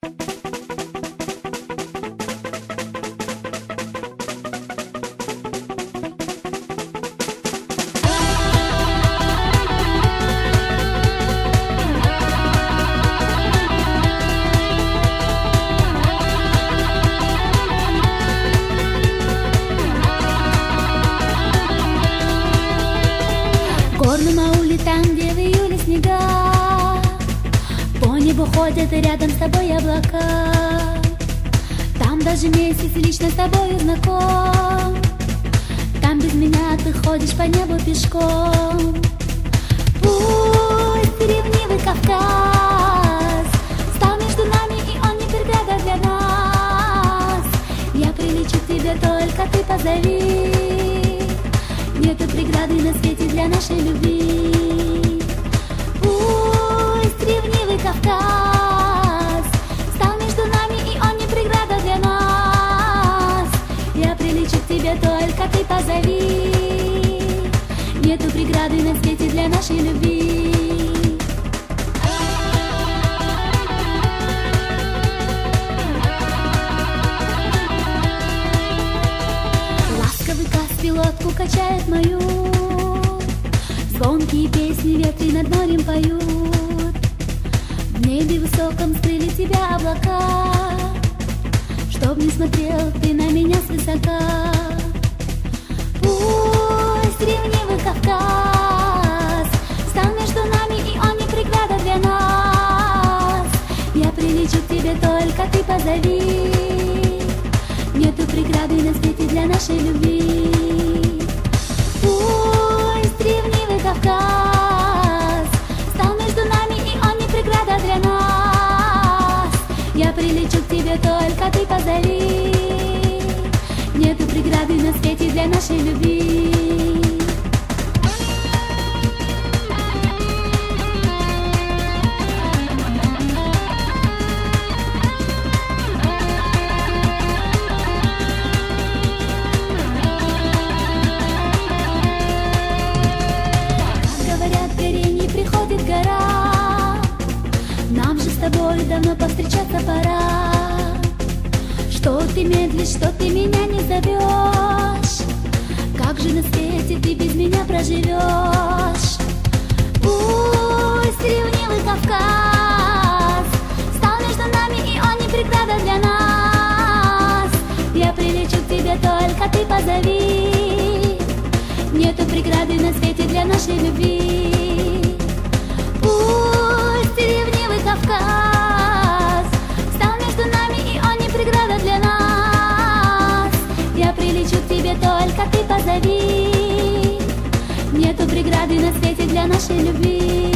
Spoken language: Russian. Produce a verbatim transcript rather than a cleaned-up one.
Горном ауле, там, где в июле снега, по небу ходят и рядом с тобой облака. Там даже месяц лично с тобой знаком. Там без меня ты ходишь по небу пешком. Пусть ревнивый Кавказ стал между нами, и он не преграда для нас. Я прилечу к тебе, только ты позови. Нету преграды на свете для нашей любви. Пусть ревнивый Кавказ стал между нами, и он не преграда для нас. Я прилечу к тебе, только ты позови. Нету преграды на свете для нашей любви. Лодку качает мою, звонкие песни ветви над морем поют. В небе высоком скрыли тебя облака, чтоб не смотрел ты на меня свысока. Пусть ревнивый Кавказ стал между нами, и он не преграда для нас. Я прилечу к тебе, только ты позови. Нету преграды на свете для нашей любви. Пусть ревнивый Кавказ стал между нами, и он не преграда для нас. Я прилечу к тебе, только ты позови. Нету преграды на свете для нашей любви. Гора, нам же с тобой давно повстречаться пора. Что ты медлишь, что ты меня не зовешь? Как же на свете ты без меня проживешь? Пусть ревнивый Кавказ стал между нами, и он не преграда для нас. Я прилечу к тебе, только ты позови. Нету преграды на свете для нашей любви. Пусть ревнивый Кавказ стал между нами, и он не преграда для нас. Я прилечу к тебе, только ты позови. Нету преграды на свете для нашей любви.